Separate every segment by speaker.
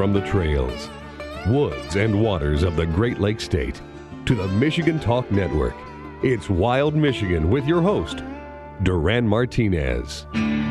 Speaker 1: from the trails, woods, and waters of the Great Lakes State to the Michigan Talk Network. It's Wild Michigan with your host, Duran Martinez.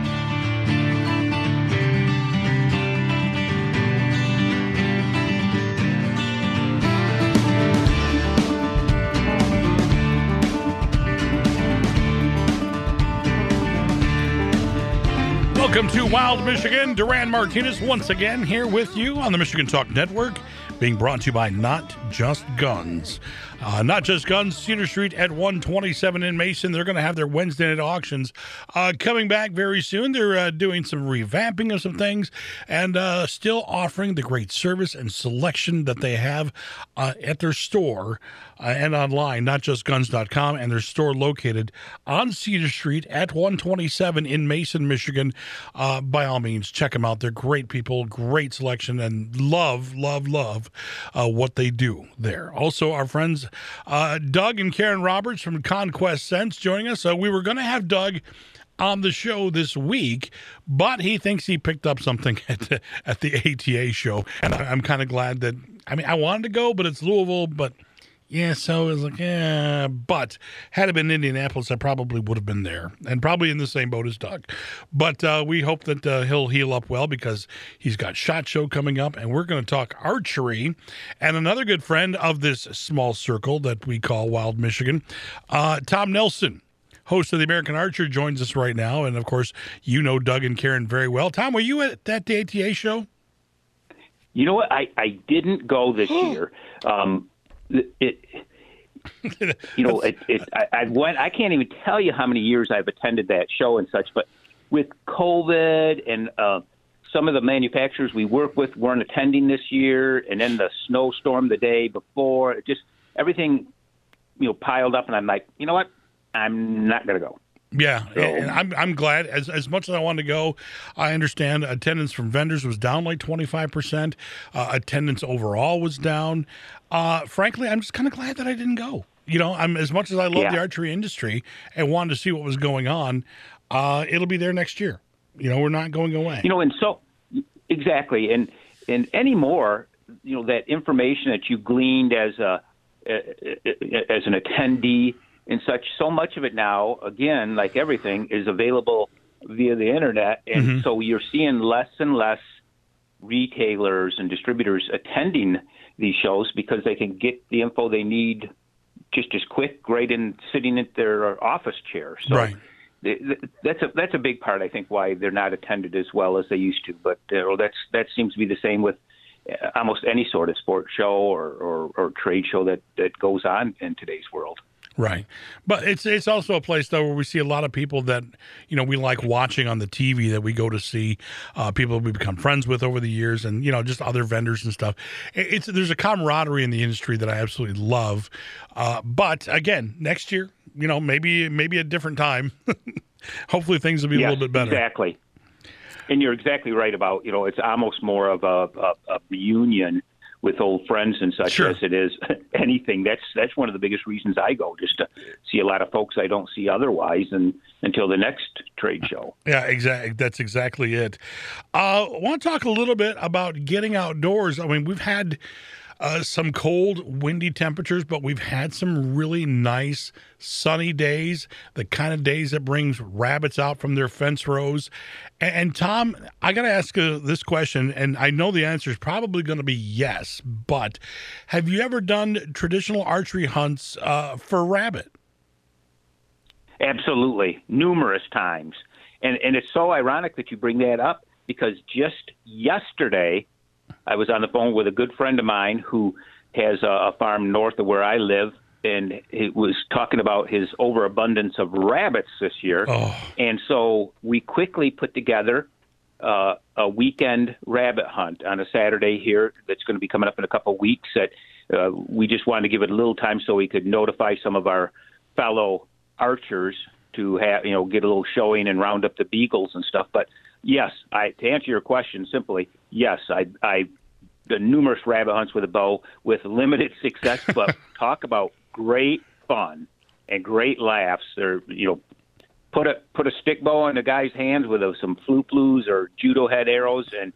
Speaker 2: Welcome to Wild Michigan. Duran Martinez once again here with you on the Michigan Talk Network, being brought to you by Not Just Guns. Not Just Guns, Cedar Street at 127 in Mason. They're going to have their Wednesday night auctions coming back very soon. They're doing some revamping of some things and still offering the great service and selection that they have at their store and online, notjustguns.com, and their store located on Cedar Street at 127 in Mason, Michigan. By all means, check them out. They're great people, great selection, and love what they do there. Also, our friends Doug and Karen Roberts from Conquest Scents joining us. We were going to have Doug on the show this week, but he thinks he picked up something at the ATA show, and I'm kind of glad that, I wanted to go, but it's Louisville, but yeah, so it was like, yeah, but had it been Indianapolis, I probably would have been there and probably in the same boat as Doug. But we hope that he'll heal up well because he's got SHOT Show coming up, and we're going to talk archery. And another good friend of this small circle that we call Wild Michigan, Tom Nelson, host of the American Archer, joins us right now. And, of course, you know Doug and Karen very well. Tom, were you at that ATA show?
Speaker 3: You know what? I didn't go this year. I went. I can't even tell you how many years I've attended that show and such. But with COVID and some of the manufacturers we work with weren't attending this year, and then the snowstorm the day before, it just everything piled up, and I'm like, you know what? I'm not going to go.
Speaker 2: Yeah,
Speaker 3: so,
Speaker 2: and I'm glad. As much as I wanted to go, I understand attendance from vendors was down like 25%. Attendance overall was down. Frankly, I'm just kind of glad that I didn't go. I'm as much as I love the archery industry and wanted to see what was going on. It'll be there next year. We're not going away.
Speaker 3: And so exactly, and anymore, that information that you gleaned as an attendee. And such, so much of it now, again, like everything, is available via the internet. And so you're seeing less and less retailers and distributors attending these shows because they can get the info they need just as quick, right in sitting at their office chair. So
Speaker 2: right.
Speaker 3: That's a big part, I think, why they're not attended as well as they used to. But that seems to be the same with almost any sort of sports show or trade show that goes on in today's world.
Speaker 2: Right. But it's also a place, though, where we see a lot of people that, we like watching on the TV that we go to see, people we become friends with over the years and, just other vendors and stuff. There's a camaraderie in the industry that I absolutely love. But, again, next year, maybe a different time. Hopefully things will be a little bit better.
Speaker 3: Exactly. And you're exactly right about, it's almost more of a reunion with old friends and such
Speaker 2: sure.
Speaker 3: as it is anything. That's one of the biggest reasons I go, just to see a lot of folks I don't see otherwise until the next trade show.
Speaker 2: Yeah, exactly. That's exactly it. I want to talk a little bit about getting outdoors. We've had some cold, windy temperatures, but we've had some really nice sunny days, the kind of days that brings rabbits out from their fence rows. And Tom, I got to ask this question, and I know the answer is probably going to be yes, but have you ever done traditional archery hunts for rabbit?
Speaker 3: Absolutely, numerous times. And it's so ironic that you bring that up because just yesterday I was on the phone with a good friend of mine who has a farm north of where I live, and he was talking about his overabundance of rabbits this year.
Speaker 2: Oh.
Speaker 3: And so we quickly put together a weekend rabbit hunt on a Saturday here that's going to be coming up in a couple of weeks. That we just wanted to give it a little time so we could notify some of our fellow archers to have, get a little showing and round up the beagles and stuff. But yes, to answer your question simply, yes, I done numerous rabbit hunts with a bow with limited success, but talk about great fun and great laughs. They're, put a stick bow in the guy's hands with some flu-flus or judo head arrows,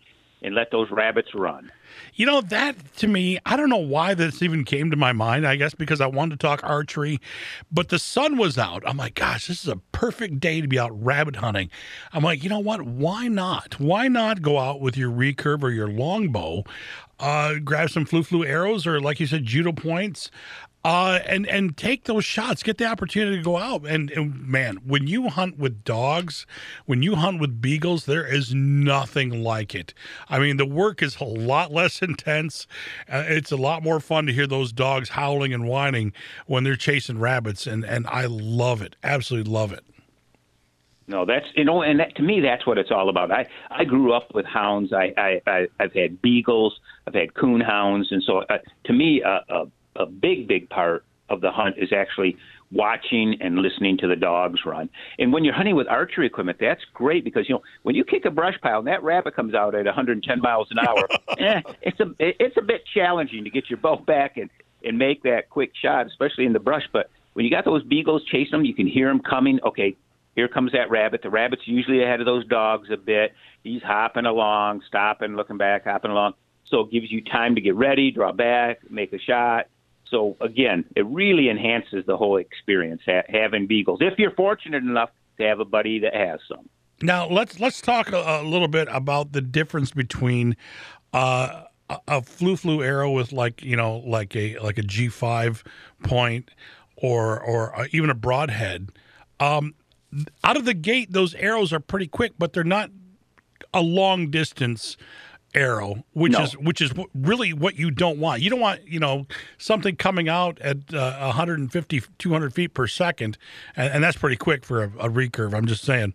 Speaker 3: and let those rabbits run.
Speaker 2: You know, that to me, I don't know why this even came to my mind. I guess because I wanted to talk archery, but the sun was out. I'm like, gosh, this is a perfect day to be out rabbit hunting. I'm like, you know what? Why not? Why not go out with your recurve or your longbow, grab some flu arrows or, like you said, judo points, and take those shots, get the opportunity to go out. And man, when you hunt with dogs, when you hunt with beagles, there is nothing like it. I mean, the work is a lot less intense. It's a lot more fun to hear those dogs howling and whining when they're chasing rabbits. And I love it. Absolutely love it.
Speaker 3: No, that's, and that, to me, that's what it's all about. I grew up with hounds. I've had beagles, I've had coon hounds. And so to me, a big part of the hunt is actually watching and listening to the dogs run. And when you're hunting with archery equipment, that's great because, when you kick a brush pile and that rabbit comes out at 110 miles an hour, it's a bit challenging to get your bow back and make that quick shot, especially in the brush. But when you got those beagles chasing them, you can hear them coming. Okay, here comes that rabbit. The rabbit's usually ahead of those dogs a bit. He's hopping along, stopping, looking back, hopping along. So it gives you time to get ready, draw back, make a shot. So, again, it really enhances the whole experience, having beagles, if you're fortunate enough to have a buddy that has some.
Speaker 2: Now, let's talk a little bit about the difference between a flu arrow with like a G5 point or even a broadhead. Out of the gate, those arrows are pretty quick, but they're not a long distance arrow, which is really what you don't want. You don't want, something coming out at 150, 200 feet per second, and that's pretty quick for a recurve. I'm just saying,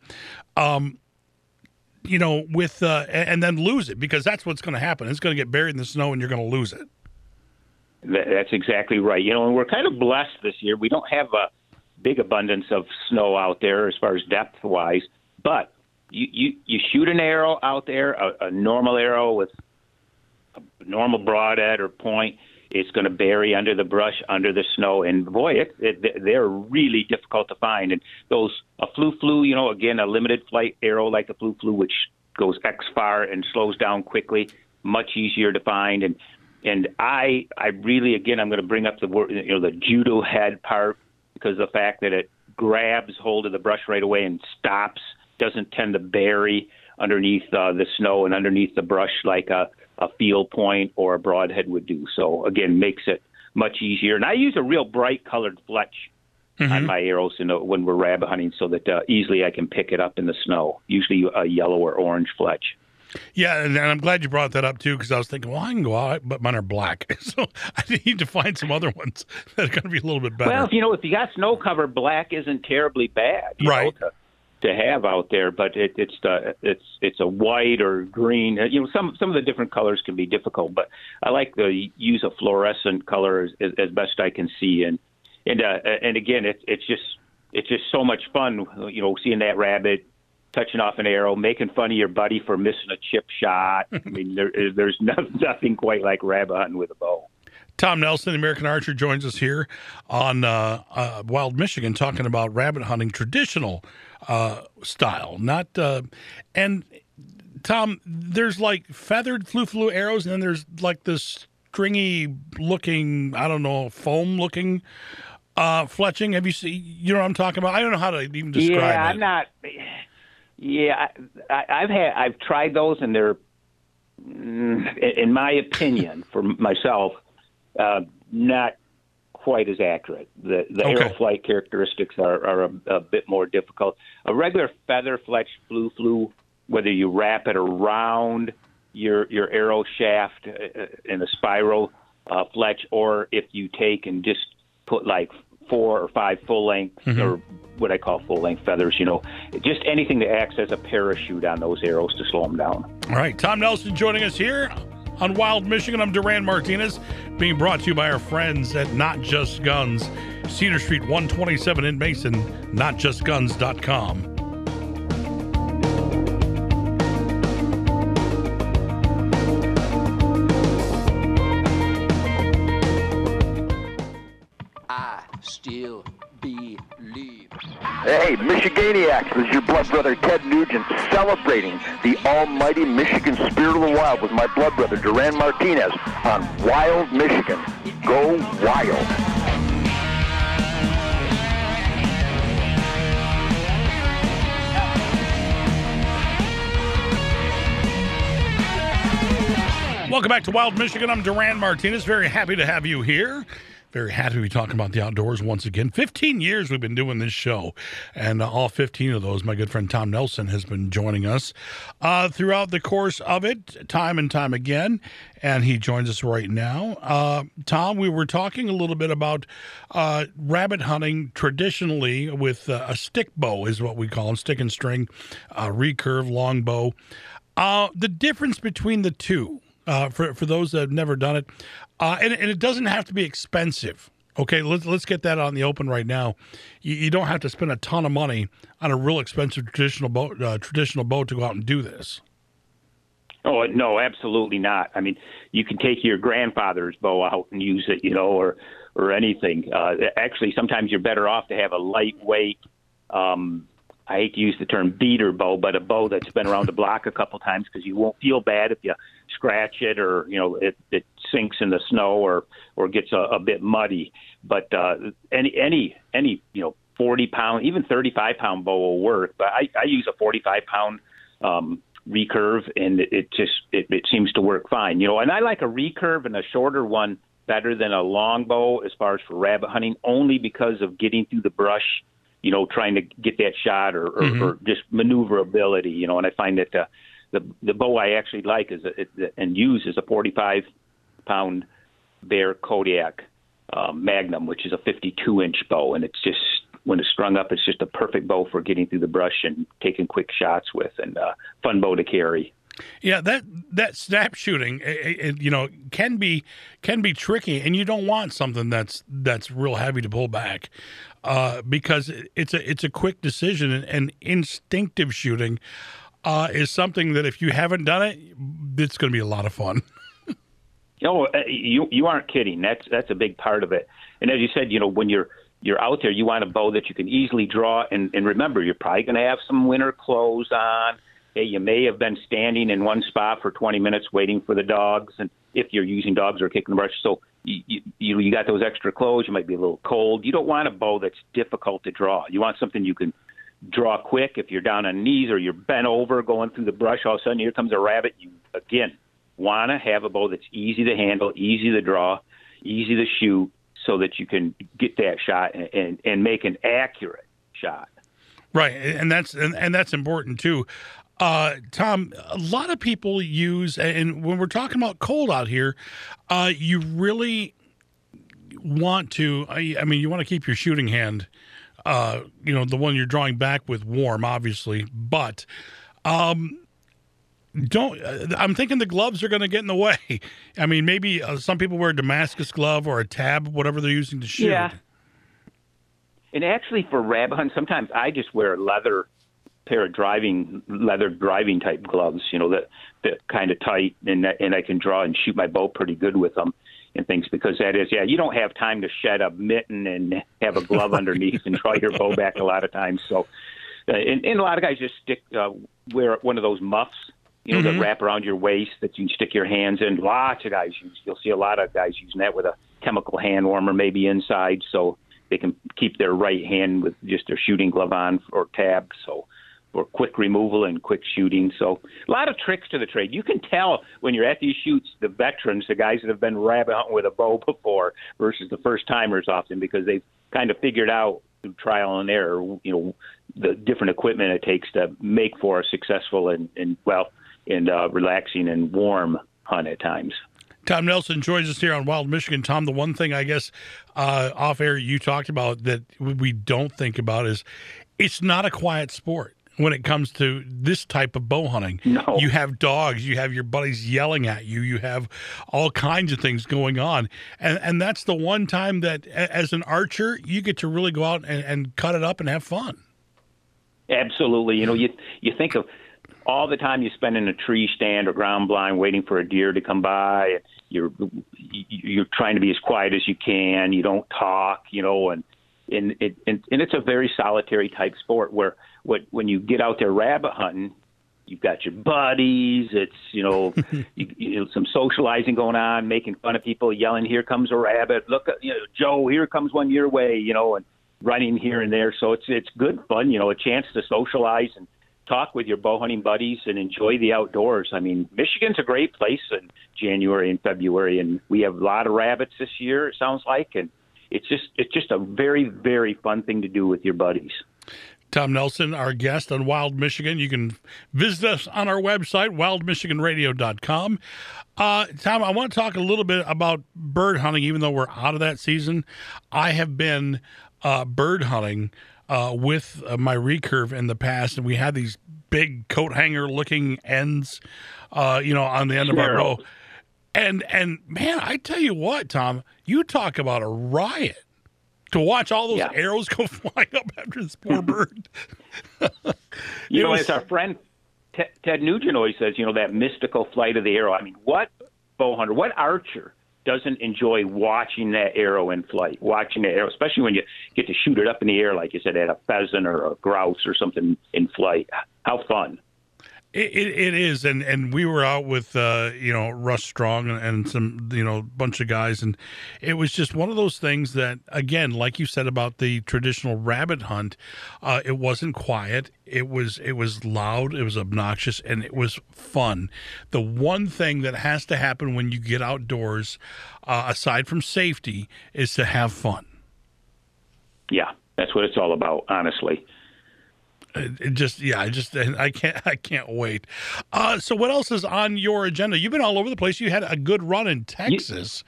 Speaker 2: with and then lose it, because that's what's going to happen. It's going to get buried in the snow, and you're going to lose it.
Speaker 3: That's exactly right. And we're kind of blessed this year. We don't have a big abundance of snow out there as far as depth wise, but you shoot an arrow out there, a normal arrow with a normal broadhead or point, it's going to bury under the brush, under the snow, and boy, they're really difficult to find. And a flu, again, a limited flight arrow like a flu, which goes X far and slows down quickly, much easier to find. And I really, again, I'm going to bring up the word, the judo head part, because of the fact that it grabs hold of the brush right away and stops. Doesn't tend to bury underneath the snow and underneath the brush like a field point or a broadhead would do. So, again, makes it much easier. And I use a real bright colored fletch on my arrows when we're rabbit hunting so that easily I can pick it up in the snow, usually a yellow or orange fletch.
Speaker 2: Yeah, and I'm glad you brought that up, too, because I was thinking, well, I can go out, but mine are black. So I need to find some other ones that are going to be a little bit better.
Speaker 3: Well, if you got snow cover, black isn't terribly bad.
Speaker 2: Right.
Speaker 3: To have out there, but it's a white or green. Some of the different colors can be difficult, but I like to use a fluorescent color as best I can see. And again, it's just so much fun, seeing that rabbit touching off an arrow, making fun of your buddy for missing a chip shot. I mean, there's nothing quite like rabbit hunting with a bow.
Speaker 2: Tom Nelson, the American Archer, joins us here on Wild Michigan, talking about rabbit hunting, traditional style. And Tom, there's like feathered flu arrows, and then there's like this stringy looking, I don't know, foam looking fletching. Have you seen? You know what I'm talking about? I don't know how to even describe it. I've tried those, and they're, in my opinion, for myself, not quite as accurate. The arrow flight characteristics are a bit more difficult. A regular feather fletch flu, whether you wrap it around your arrow shaft in a spiral fletch, or if you take and just put like 4 or 5 full length or what I call full length feathers, just anything that acts as a parachute on those arrows to slow them down. All right, Tom Nelson joining us here on Wild Michigan. I'm Duran Martinez, being brought to you by our friends at Not Just Guns, Cedar Street 127 in Mason, notjustguns.com.
Speaker 4: I still believe.
Speaker 5: Hey, Michiganiacs, this is your blood brother Ted Nugent celebrating the almighty Michigan Spirit of the Wild with my blood brother Duran Martinez on Wild Michigan. Go Wild.
Speaker 2: Welcome back to Wild Michigan. I'm Duran Martinez. Very happy to have you here. Very happy to be talking about the outdoors once again. 15 years we've been doing this show, and all 15 of those, my good friend Tom Nelson has been joining us throughout the course of it, time and time again, and he joins us right now. Tom, we were talking a little bit about rabbit hunting traditionally with a stick bow is what we call them, stick and string, recurve, long bow. The difference between the two, for those that have never done it, and it doesn't have to be expensive. Okay, let's get that out in the open right now. You don't have to spend a ton of money on a real expensive traditional bow to go out and do this.
Speaker 3: Oh, no, absolutely not. I mean, you can take your grandfather's bow out and use it, or anything. Actually, sometimes you're better off to have a lightweight, I hate to use the term beater bow, but a bow that's been around the block a couple times, because you won't feel bad if you scratch it or, it sinks in the snow or gets a bit muddy. But any 40-pound, even 35-pound bow will work. But I use a 45-pound recurve, and it seems to work fine. And I like a recurve and a shorter one better than a long bow as far as for rabbit hunting, only because of getting through the brush, trying to get that shot or just maneuverability, and I find that the bow I actually like and use is a 45-pound Bear Kodiak Magnum, which is a 52-inch bow, and it's just, when it's strung up, it's just a perfect bow for getting through the brush and taking quick shots with, and fun bow to carry.
Speaker 2: Yeah, that snap shooting, can be tricky, and you don't want something that's real heavy to pull back, because it's a quick decision, and instinctive shooting is something that if you haven't done it, it's going to be a lot of fun.
Speaker 3: You aren't kidding. That's a big part of it. And as you said, when you're out there, you want a bow that you can easily draw, and remember, you're probably going to have some winter clothes on. Hey, you may have been standing in one spot for 20 minutes waiting for the dogs, and if you're using dogs or kicking the brush, so you got those extra clothes, you might be a little cold. You don't want a bow that's difficult to draw. You want something you can draw quick. If you're down on knees or you're bent over going through the brush, all of a sudden here comes a rabbit. You, again, want to have a bow that's easy to handle, easy to draw, easy to shoot, so that you can get that shot and make an accurate shot.
Speaker 2: Right, and that's important too. Tom, a lot of people use, and when we're talking about cold out here, you really want to, you want to keep your shooting hand, the one you're drawing back with, warm, obviously, but I'm thinking the gloves are going to get in the way. I mean, maybe some people wear a Damascus glove or a tab, whatever they're using to shoot.
Speaker 3: Yeah. And actually for rabbit hunting, sometimes I just wear a leather driving type gloves, that kind of tight, and I can draw and shoot my bow pretty good with them and things, because that is, you don't have time to shed a mitten and have a glove underneath and draw your bow back a lot of times. So, and a lot of guys just wear one of those muffs, that wrap around your waist that you can stick your hands in. Lots of guys you'll see a lot of guys using that with a chemical hand warmer maybe inside, so they can keep their right hand with just their shooting glove on or tab, so for quick removal and quick shooting. So a lot of tricks to the trade. You can tell when you're at these shoots, the veterans, the guys that have been rabbit hunting with a bow before versus the first timers often, because they've kind of figured out through trial and error, the different equipment it takes to make for a successful and relaxing and warm hunt at times.
Speaker 2: Tom Nelson joins us here on Wild Michigan. Tom, the one thing I guess off air you talked about that we don't think about is it's not a quiet sport when it comes to this type of bow hunting.
Speaker 3: No.
Speaker 2: You have dogs, you have your buddies yelling at you, you have all kinds of things going on. And that's the one time that as an archer, you get to really go out and cut it up and have fun.
Speaker 3: Absolutely. You think of all the time you spend in a tree stand or ground blind waiting for a deer to come by. You're trying to be as quiet as you can. You don't talk, and and it's a very solitary type sport where when you get out there rabbit hunting, you've got your buddies. It's some socializing going on, making fun of people, yelling, "Here comes a rabbit! Look, Joe, here comes one your way!" And running here and there. So it's good fun. A chance to socialize and talk with your bow hunting buddies and enjoy the outdoors. I mean, Michigan's a great place in January and February, and we have a lot of rabbits this year, it sounds like, and it's just a very, very fun thing to do with your buddies.
Speaker 2: Tom Nelson, our guest on Wild Michigan. You can visit us on our website, wildmichiganradio.com. Tom, I want to talk a little bit about bird hunting, even though we're out of that season. I have been bird hunting with my recurve in the past, and we had these big coat hanger looking ends, on the end of our bow. And man, I tell you what, Tom, you talk about a riot to watch all those arrows go flying up after this poor bird.
Speaker 3: As our friend Ted Nugent always says, that mystical flight of the arrow. I mean, what bow hunter, what archer doesn't enjoy watching that arrow in flight, watching the arrow, especially when you get to shoot it up in the air, like you said, at a pheasant or a grouse or something in flight. How fun.
Speaker 2: It is, and we were out with Russ Strong and some bunch of guys, and it was just one of those things that, again, like you said about the traditional rabbit hunt, it wasn't quiet, it was loud, it was obnoxious, and it was fun. The one thing that has to happen when you get outdoors, aside from safety, is to have fun.
Speaker 3: Yeah, that's what it's all about, honestly.
Speaker 2: I can't wait. So what else is on your agenda? You've been all over the place. You had a good run in Texas.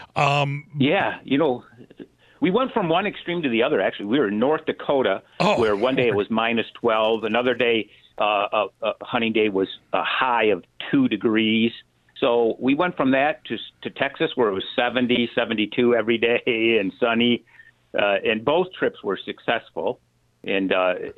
Speaker 3: We went from one extreme to the other, actually. We were in North Dakota, where one day it was minus 12. Another day, hunting day was a high of 2 degrees. So we went from that to Texas, where it was 70, 72 every day and sunny. And both trips were successful. And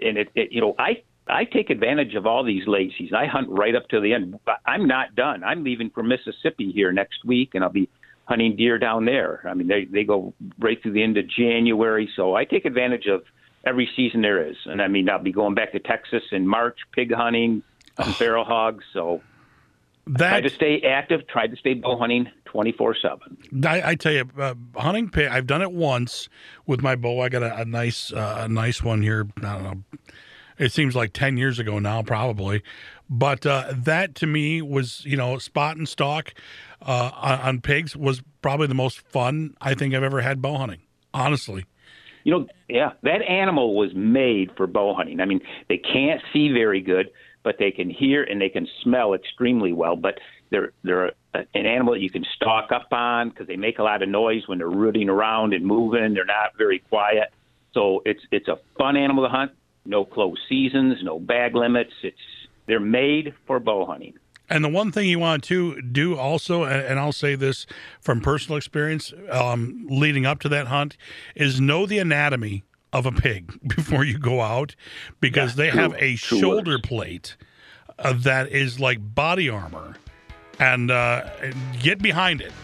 Speaker 3: I take advantage of all these late seasons. I hunt right up to the end. But I'm not done. I'm leaving for Mississippi here next week, and I'll be hunting deer down there. I mean, they go right through the end of January, so I take advantage of every season there is. And I mean, I'll be going back to Texas in March, pig hunting, feral hogs. So try to stay active. Try to stay bow hunting 24/7.
Speaker 2: I tell you, hunting pig. I've done it once with my bow. I got a nice one here. I don't know. It seems like 10 years ago now, probably. But that to me was, spot and stalk on pigs was probably the most fun I think I've ever had bow hunting. Honestly.
Speaker 3: That animal was made for bow hunting. I mean, they can't see very good, but they can hear and they can smell extremely well. But they're an animal that you can stalk up on because they make a lot of noise when they're rooting around and moving. They're not very quiet. So it's a fun animal to hunt. No closed seasons, no bag limits. They're made for bow hunting.
Speaker 2: And the one thing you want to do also, and I'll say this from personal experience leading up to that hunt, is know the anatomy of a pig before you go out, because they have a shoulder plate that is like body armor, and get behind it.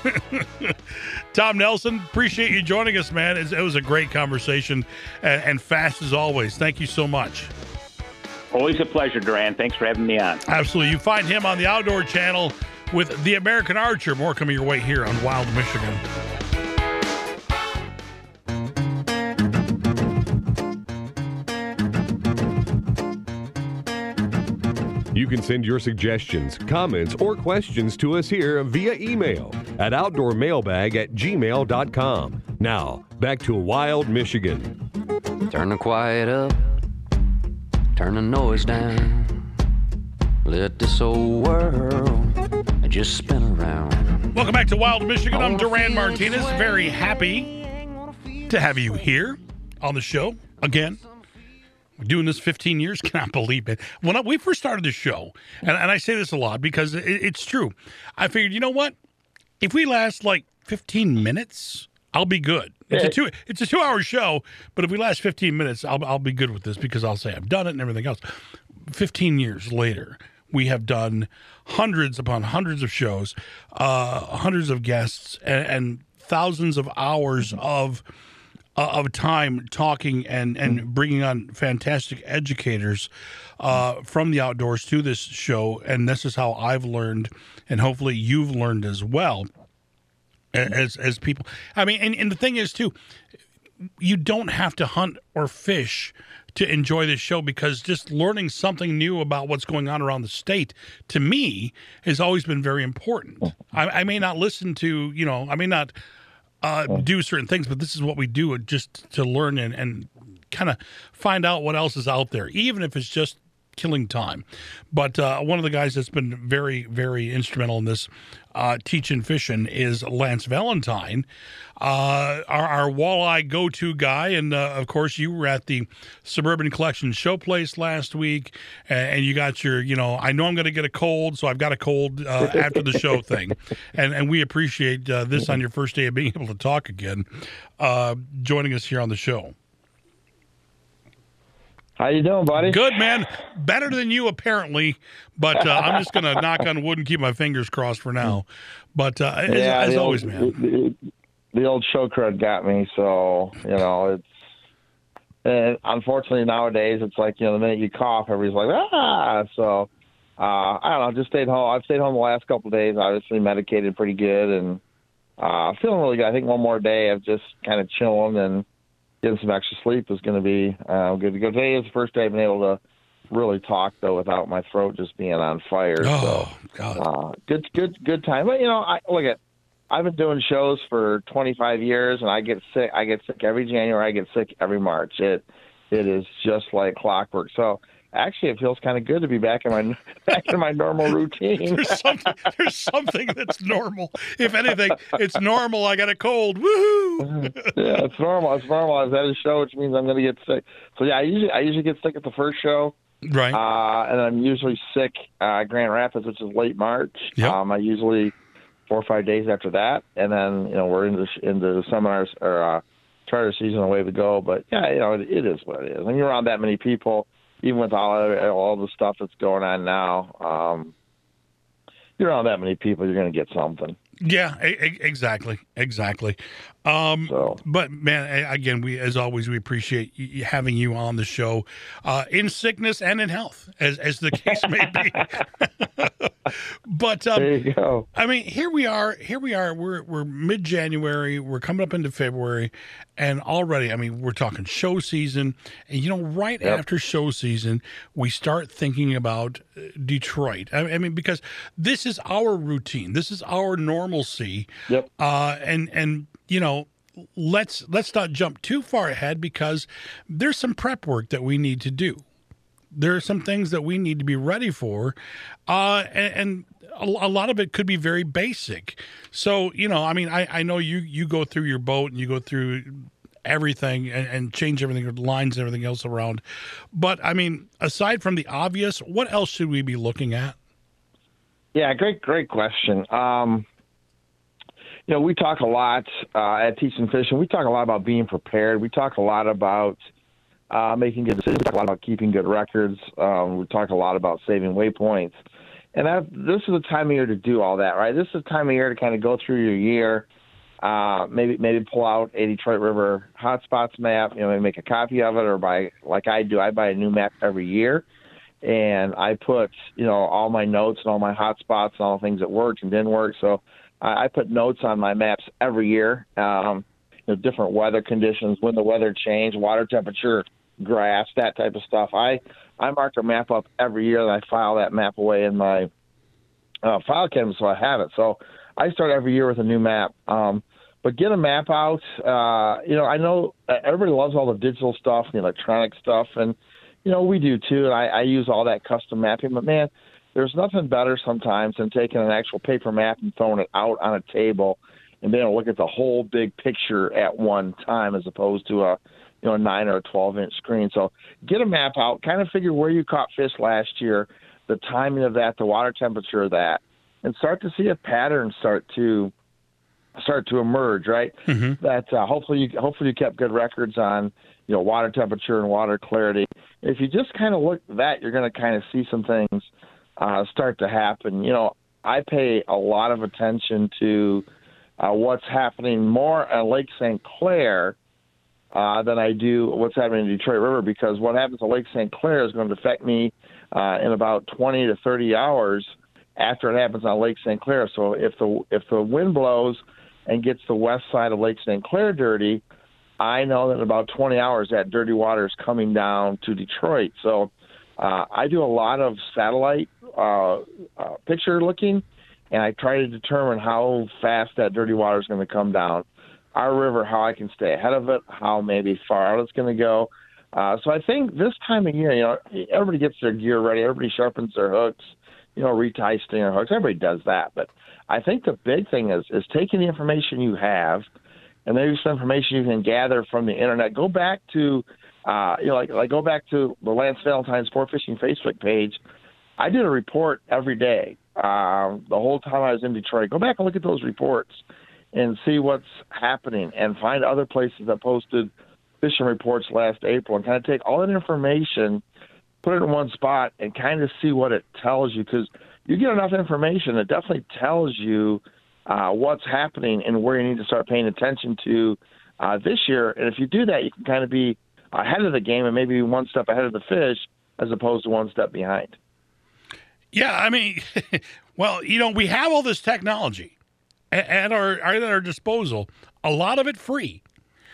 Speaker 2: Tom Nelson, appreciate you joining us, man. It was a great conversation and fast as always. Thank you so much.
Speaker 3: Always a pleasure, Duran. Thanks for having me on.
Speaker 2: Absolutely. You find him on the Outdoor Channel with The American Archer. More coming your way here on Wild Michigan.
Speaker 1: You can send your suggestions, comments, or questions to us here via email at outdoormailbag@gmail.com. Now, back to Wild Michigan.
Speaker 4: Turn the quiet up, turn the noise down. Let this old world just spin around.
Speaker 2: Welcome back to Wild Michigan. I'm Duran Martinez. Very happy to have you here on the show again. We're doing this 15 years. Cannot believe it. When we first started the show, and I say this a lot because it's true, I figured, you know what? If we last like 15 minutes, I'll be good. It's a 2-hour show, but if we last 15 minutes, I'll be good with this because I'll say I've done it and everything else. 15 years later, we have done hundreds upon hundreds of shows, hundreds of guests, and thousands of hours of of time talking and bringing on fantastic educators from the outdoors to this show, and this is how I've learned, and hopefully you've learned as well as people. I mean, and the thing is too, you don't have to hunt or fish to enjoy this show, because just learning something new about what's going on around the state, to me, has always been very important. I may not listen to, I may not do certain things, but this is what we do just to learn and kind of find out what else is out there, even if it's just killing time. But one of the guys that's been very, very instrumental in this teaching fishing is Lance Valentine, our walleye go-to guy. And of course, you were at the Suburban Collection Showplace last week, and you got your, I know I'm going to get a cold, so I've got a cold after the show thing. And we appreciate this on your first day of being able to talk again, joining us here on the show.
Speaker 6: How you doing, buddy?
Speaker 2: Good, man. Better than you, apparently. But I'm just going to knock on wood and keep my fingers crossed for now. But as always, man.
Speaker 6: The old show crud got me, so, it's... And unfortunately, nowadays, it's like, the minute you cough, everybody's like, ah! So, I don't know, just stayed home. I've stayed home the last couple of days, obviously medicated pretty good, and feeling really good. I think one more day of just kind of chilling and getting some extra sleep is going to be good to go. Today is the first day I've been able to really talk, though, without my throat just being on fire.
Speaker 2: Oh, God.
Speaker 6: Good time. But, I've been doing shows for 25 years, and I get sick. I get sick every January. I get sick every March. It is just like clockwork. So, actually, it feels kind of good to be back in my normal routine.
Speaker 2: There's something that's normal. If anything, it's normal. I got a cold. Woohoo!
Speaker 6: Yeah, it's normal. It's normal. I was at a show, which means I'm going to get sick. So yeah, I usually get sick at the first show,
Speaker 2: right?
Speaker 6: And I'm usually sick Grand Rapids, which is late March.
Speaker 2: Yep.
Speaker 6: I usually 4 or 5 days after that, and then we're into seminars or charter season, away we go. But yeah, it is what it is. When you're around that many people, even with all the stuff that's going on now, you're around that many people, you're going to get something.
Speaker 2: Yeah, exactly. But man, again, we appreciate having you on the show, in sickness and in health, as the case may be. But
Speaker 6: there you go.
Speaker 2: I mean, here we are. We're mid-January. We're coming up into February, and already, I mean, we're talking show season. And right after show season, we start thinking about Detroit. I mean, because this is our routine. This is our normalcy.
Speaker 6: Yep.
Speaker 2: And let's not jump too far ahead, because there's some prep work that we need to do. There are some things that we need to be ready for, and a lot of it could be very basic. So, I mean, I know you go through your boat and you go through everything and change everything, lines and everything else around. But, I mean, aside from the obvious, what else should we be looking at?
Speaker 6: Yeah, great question. We talk a lot at Teaching Fishing. We talk a lot about being prepared. We talk a lot about making good decisions. We talk a lot about keeping good records. We talk a lot about saving waypoints. And this is the time of year to do all that, right? This is the time of year to kind of go through your year, maybe pull out a Detroit River hotspots map, maybe make a copy of it, or like I do, I buy a new map every year. And I put, all my notes and all my hotspots and all the things that worked and didn't work. So I put notes on my maps every year, different weather conditions, when the weather changed, water temperature, grass, that type of stuff. I mark a map up every year, and I file that map away in my file cabinet so I have it. So I start every year with a new map. But get a map out. I know everybody loves all the digital stuff and the electronic stuff, and we do too. And I use all that custom mapping. But man, there's nothing better sometimes than taking an actual paper map and throwing it out on a table and being able to look at the whole big picture at one time, as opposed to a 9 or a 12-inch screen. So get a map out, kind of figure where you caught fish last year, the timing of that, the water temperature of that, and start to see a pattern start to emerge, right? Mm-hmm. That hopefully you kept good records on water temperature and water clarity. If you just kind of look at that, you're going to kind of see some things start to happen. I pay a lot of attention to what's happening more at Lake St. Clair than I do what's happening in Detroit River, because what happens at Lake St. Clair is going to affect me in about 20 to 30 hours after it happens on Lake St. Clair. So if the wind blows and gets the west side of Lake St. Clair dirty, I know that in about 20 hours that dirty water is coming down to Detroit. So I do a lot of satellite picture looking, and I try to determine how fast that dirty water is going to come down our river, how I can stay ahead of it, how maybe far out it's going to go. So I think this time of year, everybody gets their gear ready, everybody sharpens their hooks, retie stinger hooks, everybody does that. But I think the big thing is taking the information you have, and maybe some information you can gather from the internet. Go back to, go back to the Lance Valentine Sport Fishing Facebook page. I did a report every day the whole time I was in Detroit. Go back and look at those reports and see what's happening, and find other places that posted fishing reports last April, and kind of take all that information, put it in one spot, and kind of see what it tells you. Because you get enough information, it definitely tells you what's happening and where you need to start paying attention to this year. And if you do that, you can kind of be ahead of the game and maybe one step ahead of the fish as opposed to one step behind.
Speaker 2: Yeah, I mean, well, we have all this technology at our disposal, a lot of it free.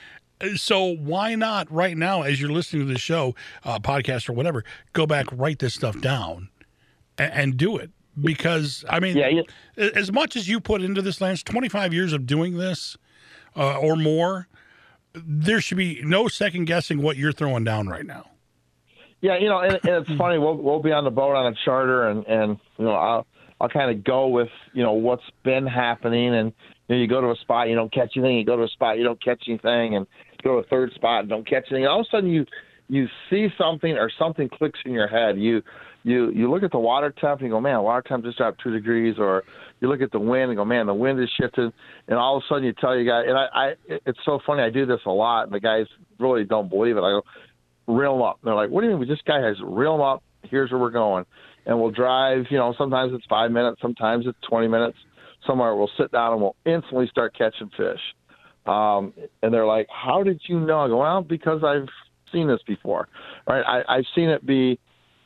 Speaker 2: So why not right now, as you're listening to the show, podcast or whatever, go back, write this stuff down and do it? Because, I mean, as much as you put into this, Lance, 25 years of doing this or more, there should be no second guessing what you're throwing down right now.
Speaker 6: Yeah, and it's funny. We'll be on the boat on a charter, and I'll kind of go with what's been happening, and you go to a spot, you don't catch anything. You go to a spot, you don't catch anything, and you go to a third spot and don't catch anything. And all of a sudden, you see something, or something clicks in your head. You look at the water temp and you go, man, water temp just dropped 2 degrees, or you look at the wind and go, man, the wind is shifted, and all of a sudden you tell your guy, and it's so funny. I do this a lot, and the guys really don't believe it. I go, reel them up. And they're like, what do you mean? This guy has reel them up. Here's where we're going. And we'll drive, sometimes it's 5 minutes, sometimes it's 20 minutes. Somewhere we'll sit down and we'll instantly start catching fish. And they're like, how did you know? I go, well, because I've seen this before. Right? I've seen it be,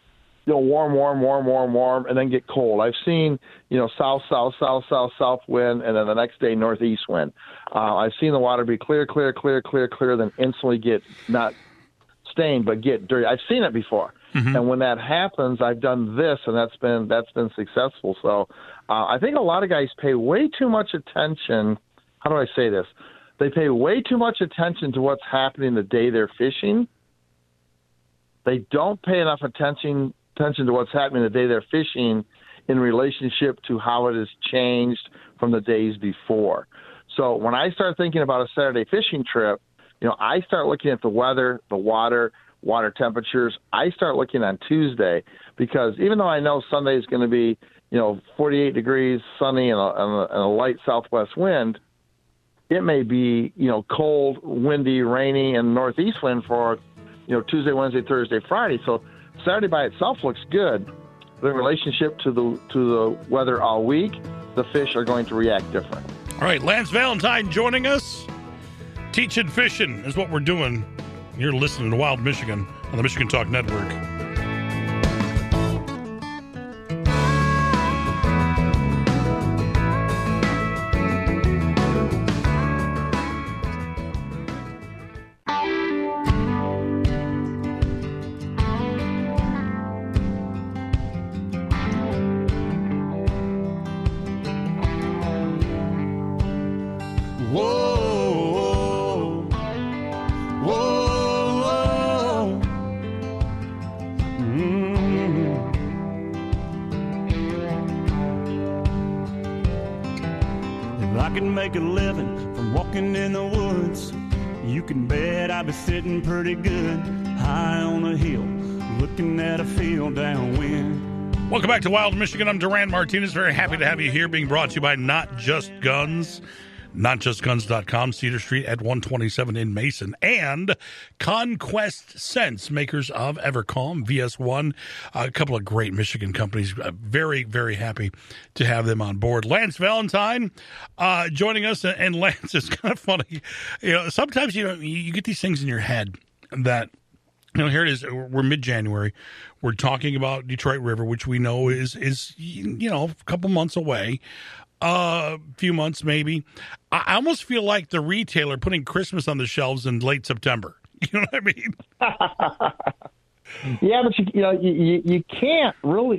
Speaker 6: warm, and then get cold. I've seen, south wind, and then the next day northeast wind. I've seen the water be clear, then instantly get not stained, but get dirty. I've seen it before. Mm-hmm. And when that happens, I've done this, and that's been successful. So I think a lot of guys pay way too much attention. How do I say this? They pay way too much attention to what's happening the day they're fishing. They don't pay enough attention to what's happening the day they're fishing in relationship to how it has changed from the days before. So when I start thinking about a Saturday fishing trip, I start looking at the weather, the water temperatures. I start looking on Tuesday, because even though I know Sunday is going to be, 48 degrees, sunny, and a light southwest wind, it may be, cold, windy, rainy, and northeast wind for, Tuesday, Wednesday, Thursday, Friday. So Saturday by itself looks good. The relationship to the weather all week, the fish are going to react different.
Speaker 2: All right, Lance Valentine joining us. Teaching fishing is what we're doing. You're listening to Wild Michigan on the Michigan Talk Network.
Speaker 7: Make a living from walking in the woods, you can bet I'd be sitting pretty good high on a hill looking at a field downwind.
Speaker 2: Welcome back to Wild Michigan. I'm Duran Martinez. Very happy to have you here, being brought to you by Not Just Guns. NotJustGuns.com, Cedar Street at 127 in Mason, and Conquest Scents, makers of Evercalm, VS1, a couple of great Michigan companies. Very, very happy to have them on board. Lance Valentine joining us, and Lance, is kind of funny. Sometimes you get these things in your head that, here it is. We're mid-January. We're talking about Detroit River, which we know is a couple months away. A few months maybe. I almost feel like the retailer putting Christmas on the shelves in late September. You know what I mean?
Speaker 6: Yeah, but you can't really.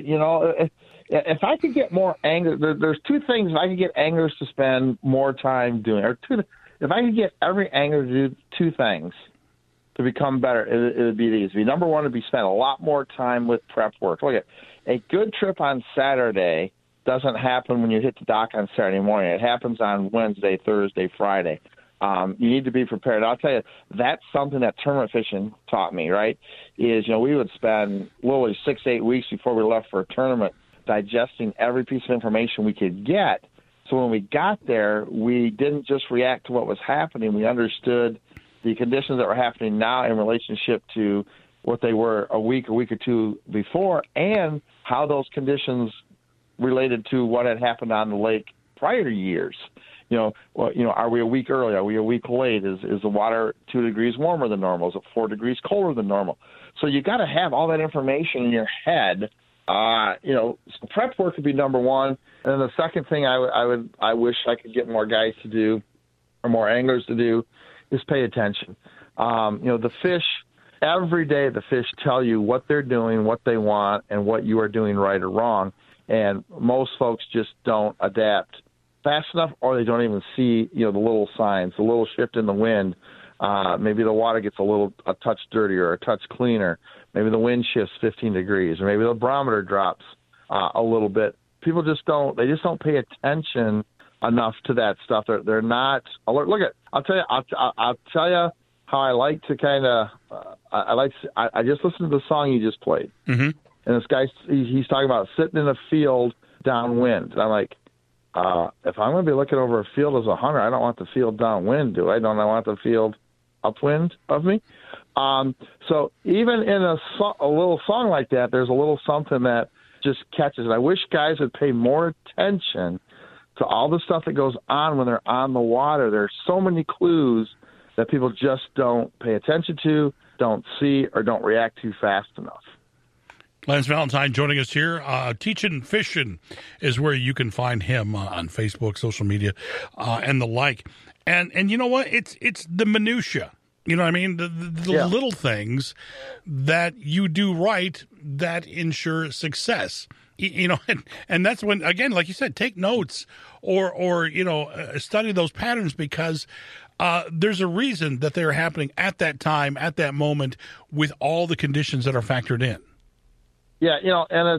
Speaker 6: If I could get more anglers, there's two things. If I could get anglers to spend more time doing, if I could get every angler to do two things to become better, it would be these. Number one would be spend a lot more time with prep work. Look at a good trip on Saturday doesn't happen when you hit the dock on Saturday morning. It happens on Wednesday, Thursday, Friday. You need to be prepared. I'll tell you, that's something that tournament fishing taught me, right, is, we would spend literally 6-8 weeks before we left for a tournament digesting every piece of information we could get. So when we got there, we didn't just react to what was happening. We understood the conditions that were happening now in relationship to what they were a week or two before, and how those conditions related to what had happened on the lake prior years. Are we a week early? Are we a week late? Is the water 2 degrees warmer than normal? Is it 4 degrees colder than normal? So you got to have all that information in your head. So prep work would be number one. And then the second thing I wish I could get more guys to do, or more anglers to do, is pay attention. The fish, every day the fish tell you what they're doing, what they want, and what you are doing right or wrong. And most folks just don't adapt fast enough, or they don't even see, the little signs, the little shift in the wind. Maybe the water gets a touch dirtier or a touch cleaner. Maybe the wind shifts 15 degrees, or maybe the barometer drops a little bit. People just don't pay attention enough to that stuff. They're not alert. Look, I'll tell you how I like to kind of, I just listened to the song you just played.
Speaker 2: Mm-hmm.
Speaker 6: And this guy, he's talking about sitting in a field downwind. And I'm like, if I'm going to be looking over a field as a hunter, I don't want the field downwind, do I? Don't I want the field upwind of me? So even in a little song like that, there's a little something that just catches. And I wish guys would pay more attention to all the stuff that goes on when they're on the water. There's so many clues that people just don't pay attention to, don't see, or don't react to fast enough.
Speaker 2: Lance Valentine joining us here. Teaching Fishing is where you can find him on Facebook, social media, and the like. And you know what? It's the minutia. You know what I mean? The little things that you do right that ensure success. And that's when, again, like you said, take notes or study those patterns, because there's a reason that they're happening at that time, at that moment, with all the conditions that are factored in.
Speaker 6: Yeah, and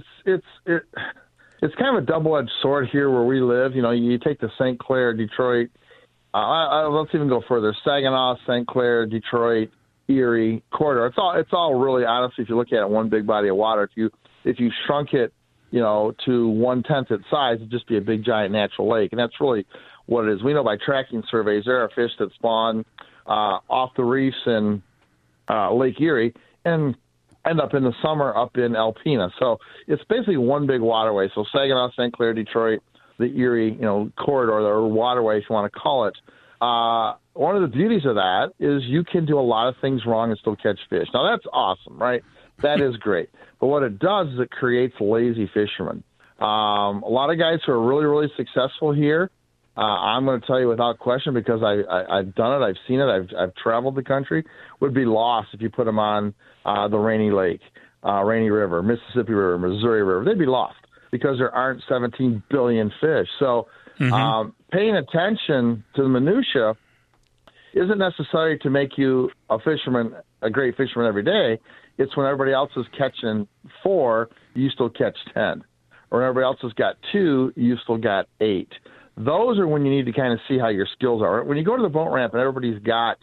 Speaker 6: it's kind of a double-edged sword here where we live. You take the St. Clair, Detroit. Let's even go further: Saginaw, St. Clair, Detroit, Erie corridor. It's all really, honestly, if you look at it, one big body of water. If you shrunk it, to 1/10 its size, it'd just be a big giant natural lake, and that's really what it is. We know by tracking surveys there are fish that spawn off the reefs in Lake Erie and end up in the summer up in Alpena. So it's basically one big waterway. So Saginaw, St. Clair, Detroit, the Erie, corridor or waterway, if you want to call it. One of the beauties of that is you can do a lot of things wrong and still catch fish. Now that's awesome, right? That is great. But what it does is it creates lazy fishermen. A lot of guys who are really, really successful here, I'm going to tell you without question, because I've done it, I've seen it, I've traveled the country, would be lost if you put them on the Rainy Lake, Rainy River, Mississippi River, Missouri River. They'd be lost because there aren't 17 billion fish. So paying attention to the minutia isn't necessary to make you a great fisherman every day. It's when everybody else is catching 4, you still catch 10. Or when everybody else has got 2, you still got 8. Those are when you need to kind of see how your skills are. When you go to the boat ramp and everybody's got,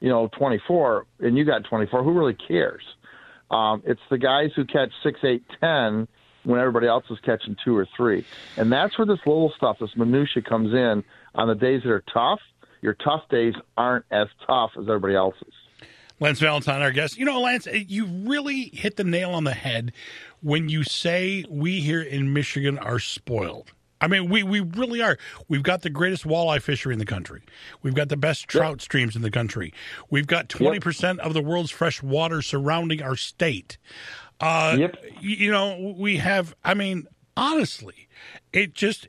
Speaker 6: 24 and you got 24, who really cares? It's the guys who catch 6, 8, 10 when everybody else is catching 2 or 3. And that's where this little stuff, this minutia comes in on the days that are tough, your tough days aren't as tough as everybody else's.
Speaker 2: Lance Valentine, our guest. You know, Lance, you really hit the nail on the head when you say we here in Michigan are spoiled. I mean, we really are. We've got the greatest walleye fishery in the country. We've got the best trout streams in the country. We've got 20% of the world's fresh water surrounding our state. You know, we have, I mean, honestly, it just,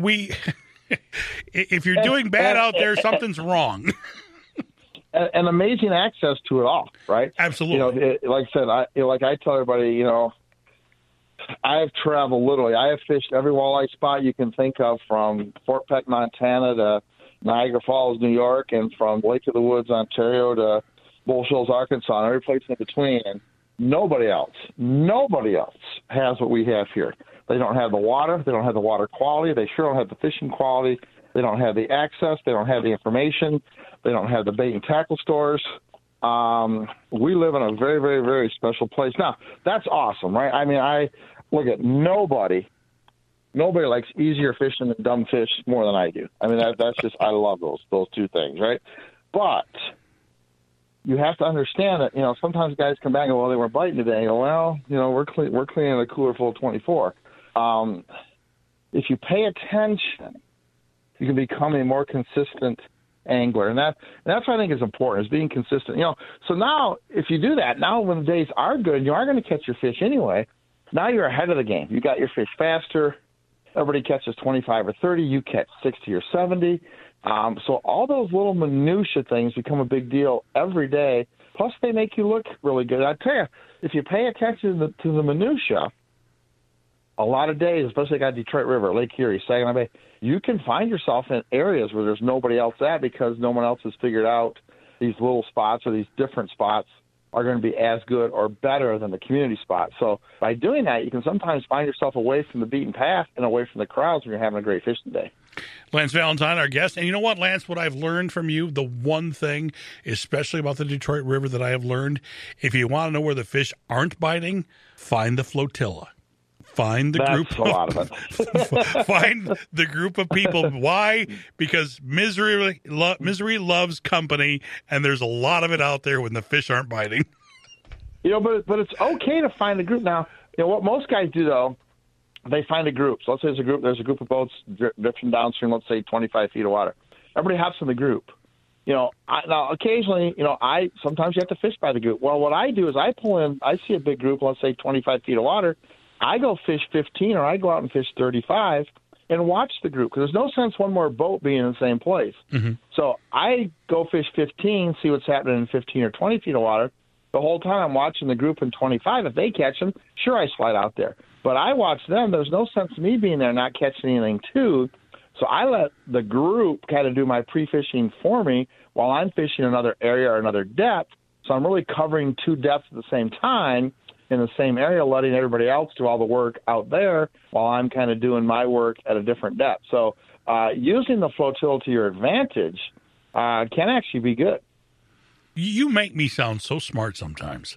Speaker 2: if you're doing bad out there, something's wrong.
Speaker 6: And amazing access to it all, right?
Speaker 2: Absolutely.
Speaker 6: You know, like I said, I tell everybody, you know, I have traveled literally. I have fished every walleye spot you can think of, from Fort Peck, Montana to Niagara Falls, New York, and from Lake of the Woods, Ontario to Bull Shoals, Arkansas, and every place in between. And nobody else has what we have here. They don't have the water. They don't have the water quality. They sure don't have the fishing quality. They don't have the access. They don't have the information. They don't have the bait and tackle stores. We live in a very, very, very special place. Now, that's awesome, right? I mean, I look at nobody likes easier fishing than dumb fish more than I do. I mean, that's just, I love those two things, right? But you have to understand that, you know, sometimes guys come back and go, well, they weren't biting today. And go, well, you know, we're cleaning a cooler full of 24. If you pay attention, you can become a more consistent angler, and that's what I think is important, is being consistent. You know, so now if you do that, now when the days are good, you are going to catch your fish anyway. Now you're ahead of the game. You got your fish faster. Everybody catches 25 or 30. You catch 60 or 70. So all those little minutia things become a big deal every day. Plus, they make you look really good. I tell you, if you pay attention to the minutia, a lot of days, especially like Detroit River, Lake Erie, Saginaw Bay, you can find yourself in areas where there's nobody else at because no one else has figured out these little spots or these different spots are going to be as good or better than the community spot. So by doing that, you can sometimes find yourself away from the beaten path and away from the crowds when you're having a great fishing day.
Speaker 2: Lance Valentine, our guest. And you know what, Lance, what I've learned from you, the one thing, especially about the Detroit River that I have learned, if you want to know where the fish aren't biting, find the flotilla. Find the find the group of people. Why? Because misery loves company, and there's a lot of it out there when the fish aren't biting.
Speaker 6: You know, but it's okay to find a group. Now, you know what most guys do though, they find a group. So let's say there's a group of boats drifting downstream, let's say 25 feet of water. Everybody hops in the group. You know, now occasionally, you know, sometimes you have to fish by the group. Well, what I do is I pull in. I see a big group, let's say 25 feet of water. I go fish 15 or I go out and fish 35 and watch the group, because there's no sense one more boat being in the same place. Mm-hmm. So I go fish 15, see what's happening in 15 or 20 feet of water. The whole time I'm watching the group in 25. If they catch them, sure, I slide out there. But I watch them. There's no sense of me being there not catching anything too. So I let the group kind of do my pre-fishing for me while I'm fishing another area or another depth. So I'm really covering two depths at the same time in the same area, letting everybody else do all the work out there while I'm kind of doing my work at a different depth. So using the flotilla to your advantage can actually be good.
Speaker 2: You make me sound so smart sometimes.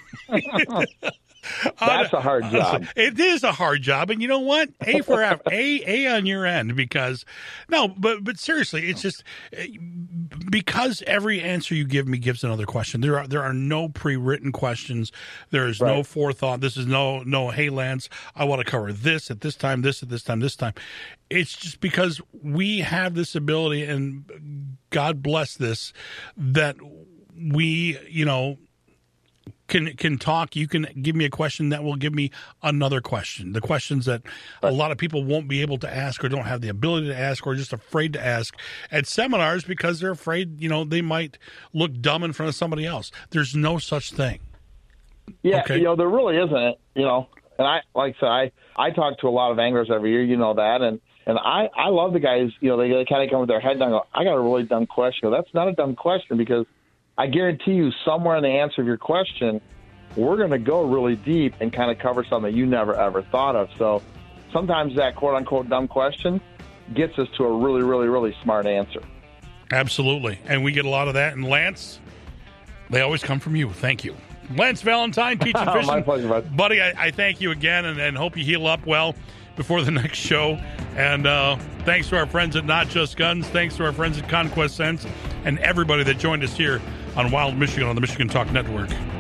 Speaker 6: That's a hard job.
Speaker 2: It is a hard job, and you know what? A for A on your end, because but seriously, it's just because every answer you give me gives another question. There are no pre-written questions. There is no forethought. This is no. Hey, Lance, I want to cover this at this time. This at this time. This time. It's just because we have this ability, and God bless this, that we, you know, can talk. You can give me a question that will give me another question. The questions that a lot of people won't be able to ask, or don't have the ability to ask, or just afraid to ask at seminars because they're afraid, you know, they might look dumb in front of somebody else. There's no such thing.
Speaker 6: Yeah,
Speaker 2: okay?
Speaker 6: You know, there really isn't. You know, and I talk to a lot of anglers every year. You know that, and I love the guys. You know, they kind of come with their head down and go, I got a really dumb question. That's not a dumb question, because I guarantee you somewhere in the answer of your question, we're going to go really deep and kind of cover something that you never, ever thought of. So sometimes that quote-unquote dumb question gets us to a really, really, really smart answer.
Speaker 2: Absolutely. And we get a lot of that. And Lance, they always come from you. Thank you. Lance Valentine, Teaching Fishing.
Speaker 6: My pleasure, bud.
Speaker 2: Buddy, I thank you again, and hope you heal up well. before the next show. And thanks to our friends at Not Just Guns. Thanks to our friends at Conquest Sense and everybody that joined us here on Wild Michigan on the Michigan Talk Network.